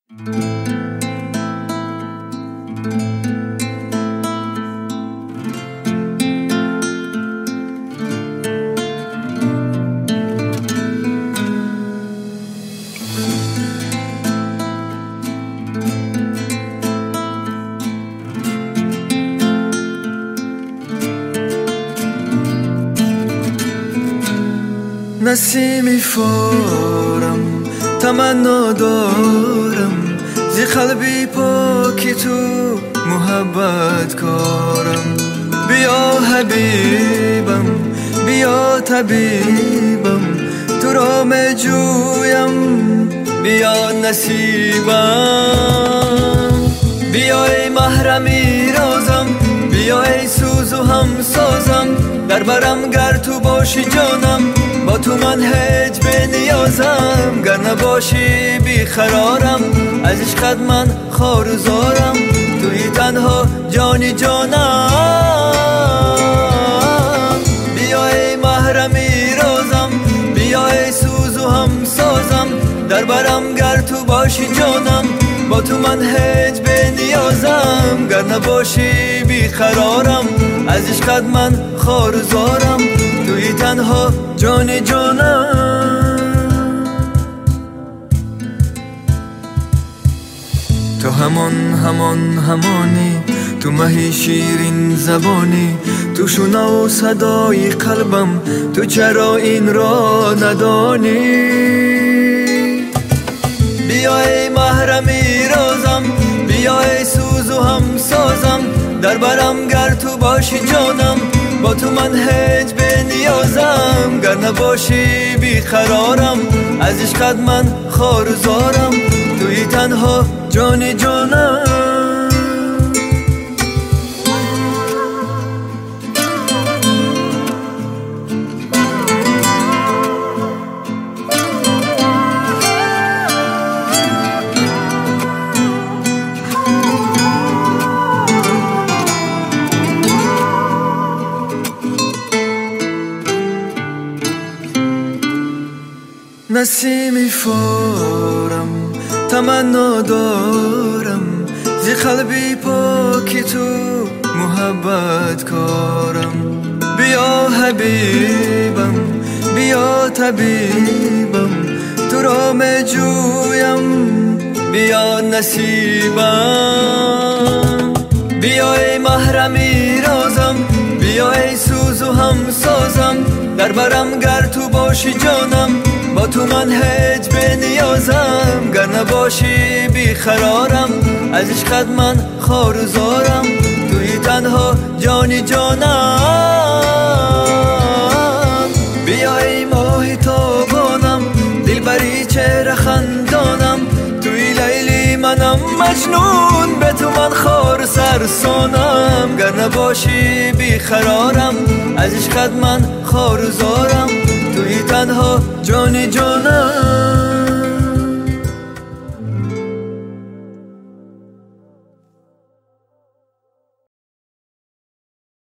نسیمی فارم تمنا دارم زی قلبی پاکی تو محبت کارم. بیا حبیبم بیا طبیبم تو را می جویم بیا نصیبم. بیا ای محرمی رازم بیا ای سوز و همسازم در برم گر تو باشی جانم با تو من هیچ به نیازم گر نباشی بیقرارم از عشقت من خوار و زارم توی تنها جانی جانم. بیا ای محرمی رازم بیا ای سوز و همسازم در برم گر تو باشی جانم با تو من هیچ به نیازم گر نباشی بیقرارم از عشقت من خوار و زارم توی تنها جان جانم. تو همانی تو مهی شیرین زبانی تو شنا و صدای قلبم تو چرا این را ندانی. بیا ای محرمی رازم بیا ای سوز و همسازم در برم گر تو باشی جانم با تو من هیچ به نیازم گر نباشی بیقرارم از عشقت من خوار و زارم توی تنها جان جانم. نسیمی فارم تمنا دارم زی قلبی پاکی تو محبت کارم. بیا حبیبم بیا طبیبم تو را می جویم بیا نصیبم. بیا ای محرمی رازم بیا ای سوز و همسازم در برم گر تو باشی جانم با تو من هیچ به نیازم گر نباشی بیقرارم از عشقت من خوار و زارم توی تنها جانی جانم. بیا ای ماهی تابانم دلبری چهره خندانم توی لیلی منم مجنون به تو من خوار سرسانم گر نباشی بیقرارم از عشقت من خوار و زارم توی تنها جانی جانم.